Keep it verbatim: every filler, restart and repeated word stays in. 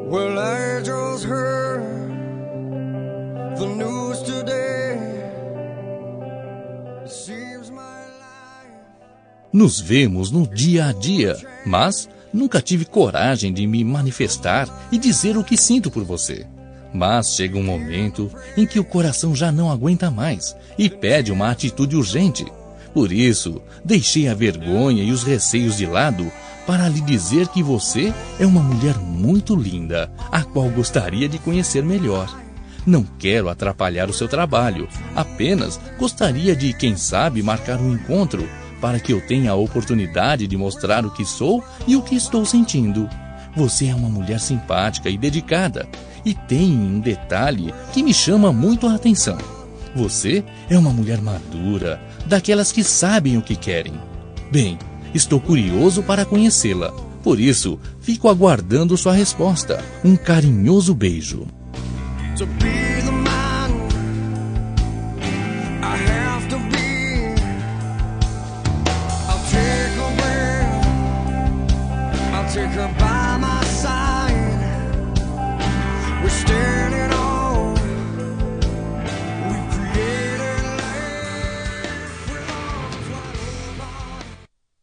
Well, I just heard the news today. It seems my life... Nos vemos no dia a dia, mas nunca tive coragem de me manifestar e dizer o que sinto por você. Mas chega um momento em que o coração já não aguenta mais e pede uma atitude urgente. Por isso, deixei a vergonha e os receios de lado para lhe dizer que você é uma mulher muito linda, a qual gostaria de conhecer melhor. Não quero atrapalhar o seu trabalho, apenas gostaria de, quem sabe, marcar um encontro para que eu tenha a oportunidade de mostrar o que sou e o que estou sentindo. Você é uma mulher simpática e dedicada, e tem um detalhe que me chama muito a atenção. Você é uma mulher madura, daquelas que sabem o que querem. Bem, estou curioso para conhecê-la, por isso fico aguardando sua resposta. Um carinhoso beijo. To be the man I have to be. I'll take her where, I'll take her back.